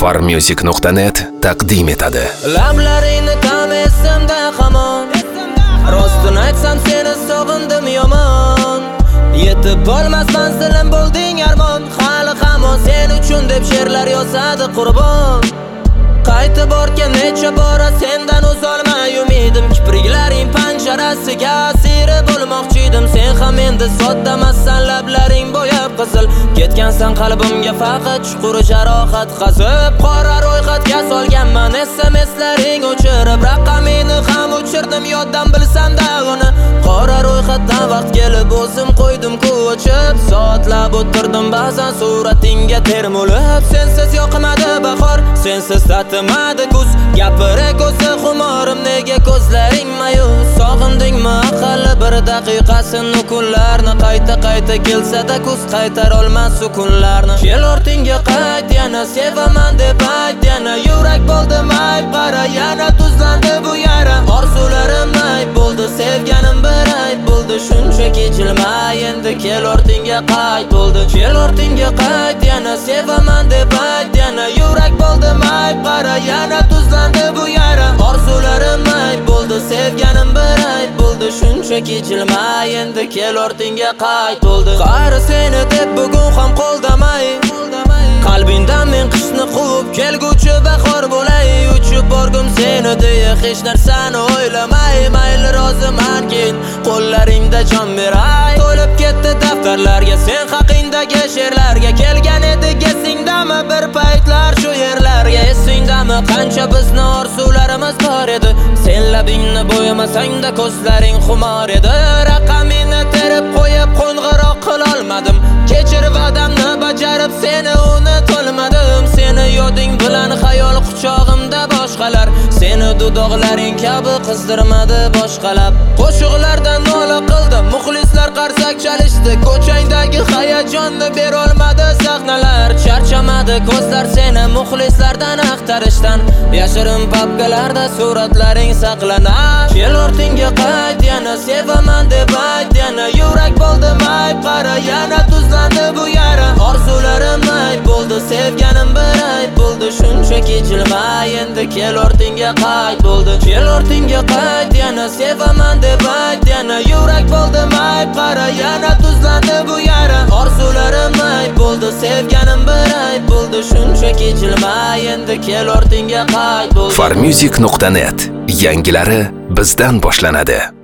Farmusic.net taqdim etadi. Lablaringni tam esimda hamon, rostini aytsam seni sog'indim yomon. Yetib bo'lmas manzilim bo'lding armon, hali hamon sen uchun deb she'rlar yozadi qurbon. Qaytib borgan necha bora sendan o'zolmay umidim, kipriklaring panjarasiga asiri bo'lmoqchidim. Sen ham endi soddamassan, lablaring bo'yab qizil, ketgansan qalbimga faqat chuqur jarohat qazib. Qora ro'yxatga solganman SMSlaring o'chirib, raqamingni ham o'chirdim yoddan bilsam-da uni. Qora ro'yxatdan vaqt kelib o'zim qo'ydim-ku o'chib, soatlab o'tirdim ba'zan suratingga termulib. Sensiz yoqmadi bahor, sensiz tatimadi kuz, gapira ko'zi xumorim, nega ko'zlaring mayus? Sog'indingmi aqalli bir daqiqasini, kunlarni qayta kelsa-da kuz qaytar olmas sukunlarni. Kel ortingga qayt, yana sevaman deb ayt, yana yurak bo'ldi mayb, qara yana tuzlandi bu yara. Orzularim ayb bo'ldi, sevganim bir ayb bo'ldi, shunchaki jilmay, endi kel ortingga qayt bo'ldi. Kel ortingga qayt, yana sevaman deb ayt, yana yurak bo'ldi mayb, qara yana tuzlandi bu yara. Orzularim ayb bo'ldi, sevganim bir ayb bo'ldi, shunchaki jilmay, endi kel ortingga qayt bo'ldi. Qari seni deb bugun ham qo'ldamay, qalbingdan men qishni quvib kelguvchi bahor bo'lay. Uchib borgum seni deya hech narsani o'ylamay, mayli roziman keyin qo'llaringda jon beray. To'lib ketdi daftarlarga sen haqingdagi she'rlarga, kelgan edi esingdami bir paytlar shu yerlarga? Esingdami qancha bizni orzularimiz bor edi, sen labingni bo'yamasang-da ko'zlaring xumor edi. Raqamingni terib qo'yib qo'ng'iroq qilolmadim, kechir va'damni bajarib seni unutolmadim. Seni yoding bilan xayol quchog'imda boshqalar, seni dudoqlaring kabi qizdirmadi boshqalab. Qo'shiqlardan nola qildim, muxlislar qarsak chalishdi, ko'changdagi hayajonni berolmadi sahnalar. Charchamadi ko'zlar seni muxlislardan axtarishdan, yashirin papkalarda suratlaring saqlanar. Kel ortingga qayt, yana sevaman deb ayt, yana yurak bo'ldi mayb, qara yana tuzlandi bu yara. Orzularim ayb bo'ldi, sevganim bir ayb bo'ldi, shunchaki jilmay, endi kel ortingga qayt bo'ldi. Kel ortingga qayt, yana sevaman deb ayt, yana yurak bo'ldi mayb, qara yana tuzlandi bu yara. Orzularim ayb bo'ldi, sevganim bir ayb bo'ldi, shunchaki jilmay, endi kel ortingga qayt bo'ldi. Farmusic.net yangilari bizdan boshlanadi.